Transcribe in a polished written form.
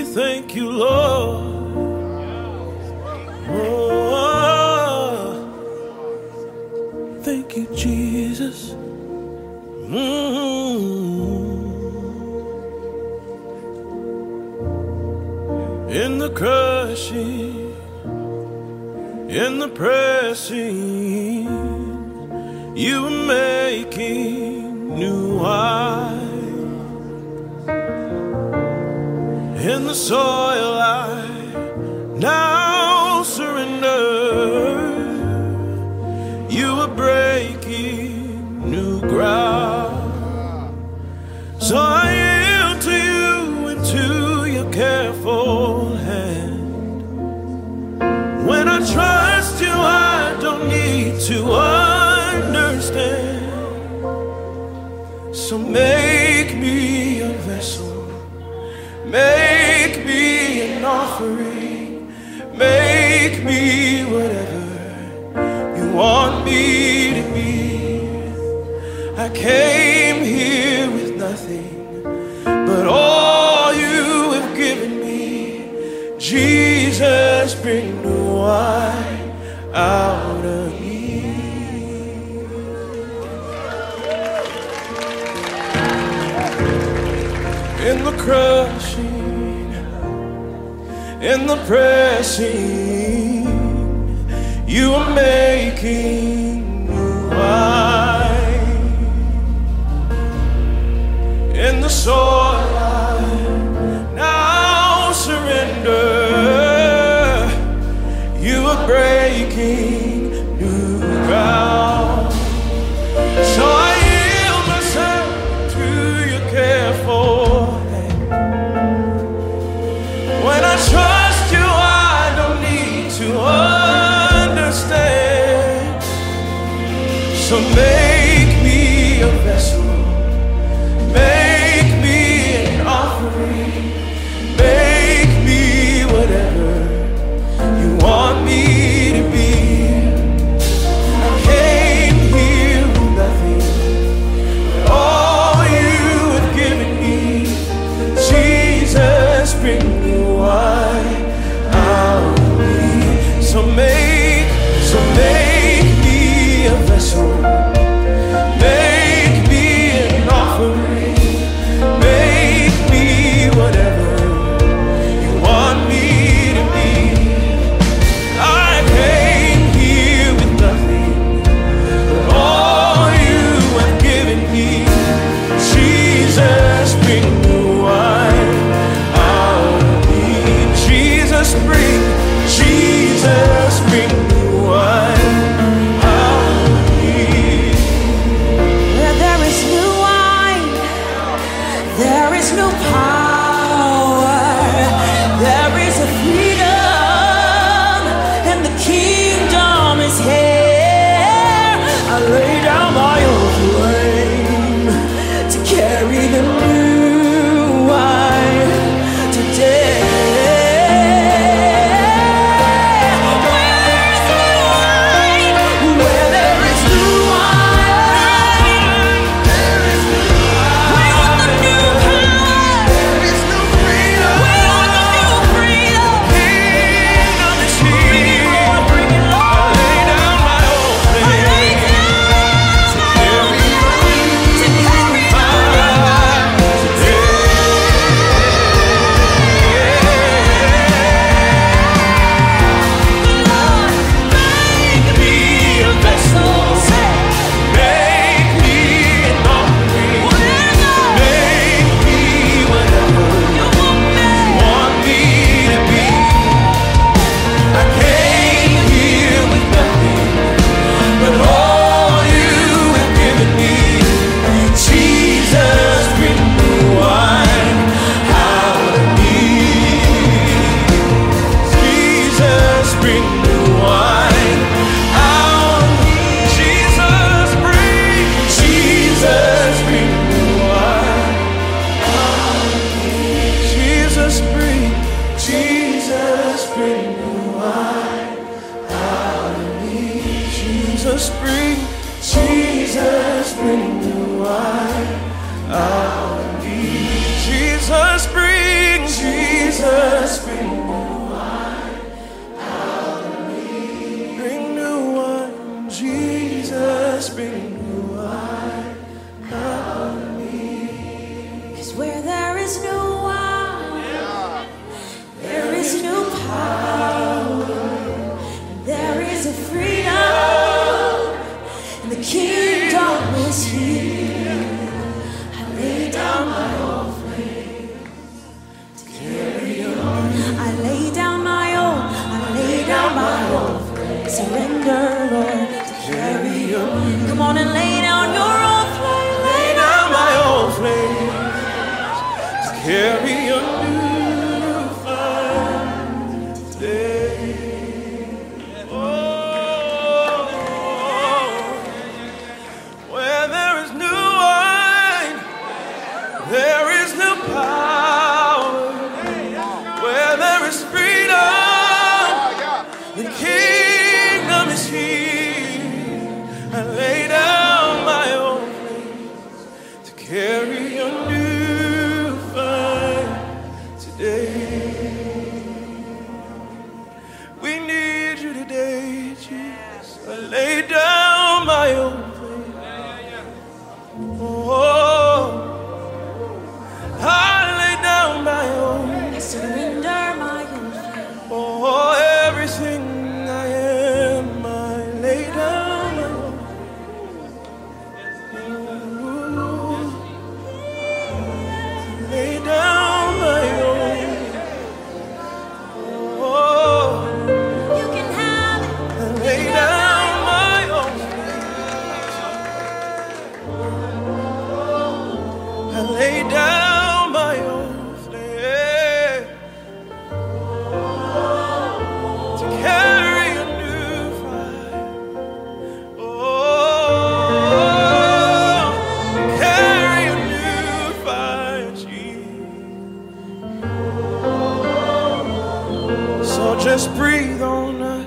Thank you, Lord. Oh, thank you, Jesus. In the crushing, in the pressing, you are making new wine. In the soil I now surrender, you are breaking new ground. So I yield to you and to your careful hand. When I trust you, I don't need to understand. So make me a vessel, make me an offering, make me whatever you want me to be. I came here with nothing but all you have given me. Jesus, bring new wine out of me. In the crushing, in the pressing, you are making new wine. In the soil I now surrender, you are breaking new ground. So I yield myself to your careful hand. When I trust you, I don't need to understand. So make me a vessel, make me an offering, make me whatever you want me to be. I came here with nothing but all you have given me. Jesus, bring new wine out of me. So make me a vessel, make me an offering, make me whatever you want me to be. I came here with nothing but all you have given me. Jesus, bring new wine out of me. Jesus, bring new wine out of me. Where there is new wine, there is new power, there is a freedom, and the kingdom is here. I lay down my old flame to carry the new wine today. Where there is new wine, we want the new power, we want the new freedom. Kingdom is Bring it, here. Lord, bring it, I Lord. lay down my old I lay flame down to carry to carry the Lord, make me a vessel. Make me an offering, make me whatever You want me. you want me to be. I came here with nothing but all you have given me. Jesus, bring new wine out of me. Jesus, bring new wine out of me. Jesus, bring new wine out of me. Jesus, bring new wine out of me. Jesus, bring new wine out of me. Jesus, surrender, Lord, to carry your. Come on and lay down your old flame. Lay down my old flame to carry your new fire today. Oh, where there is new wine, there is new power. Where there is freedom, the kingdom is here. I lay down my old place to carry your new fire today. We need you today, Jesus. I lay down my old place. Oh, I lay down my old. I surrender my old flame. Oh, everything I am, I lay down my own. Lay down my own. Oh, You can have it. I lay down my own. I lay down my own flame to carry a new fire. Oh, carry a new fire, Jesus. So just breathe on us.